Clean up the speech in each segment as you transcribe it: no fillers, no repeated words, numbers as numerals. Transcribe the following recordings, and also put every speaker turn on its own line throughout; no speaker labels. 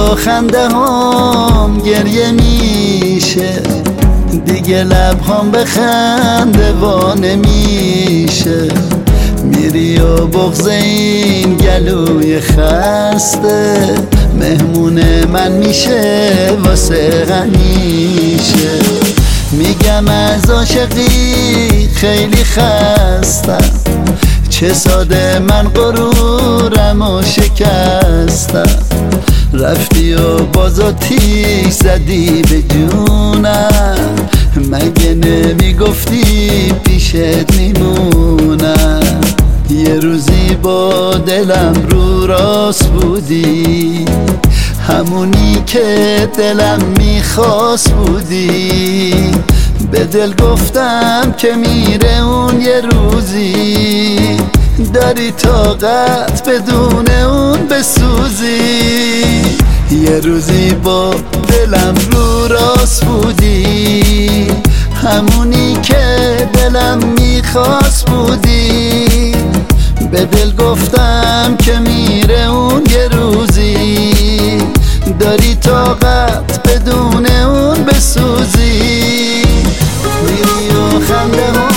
خنده هم گریه میشه، دیگه لبهام به خنده وا نمیشه. میری و بغض این گلوی خسته مهمون من میشه واسه همیشه. میگم از عاشقی خیلی خستم، چه ساده من غرورم و شکستم. رفتی و باز آتیش زدی به جونم، مگه نمیگفتی پیشت میمونم. یه روزی با دلم رو راست بودی، همونی که دلم میخواست بودی. به دل گفتم که میره اون یه روزی، داری طاقت بدون اون بسوزی. یه روزی با دلم رو راست بودی، همونی که دلم میخواست بودی. به دل گفتم که میره اون یه روزی، داری طاقت بدون اون بسوزی. میری و خنده هم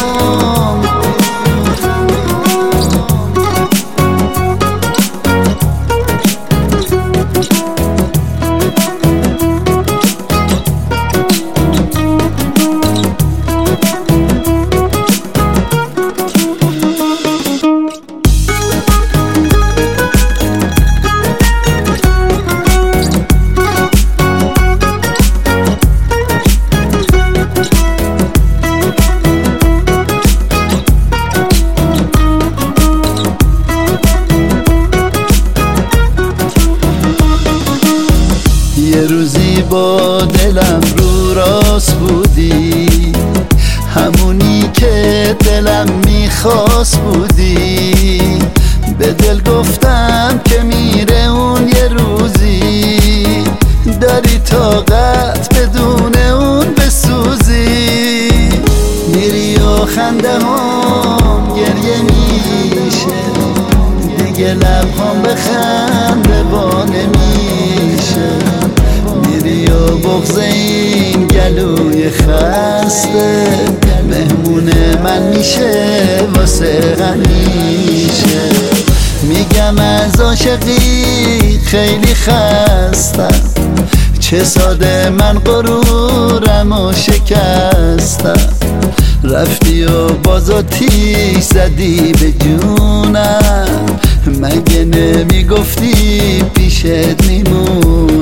یه روزی با دلم رو راست بودی، همونی که دلم میخواست بودی. به دل گفتم که میره اون یه روزی، داری طاقت بدون اون بسوزی. میری و خنده هم گریه میشه، دیگه لبهام به خنده وا نمیشه. میری و بغض این گلوی خسته مهمون من میشه واسه همیشه. میگم از عاشقی خیلی خستم، چه ساده من غرورم و شکستم. رفتی و باز آتیش زدی به جونم، مگه نمیگفتی پیشت میمونم.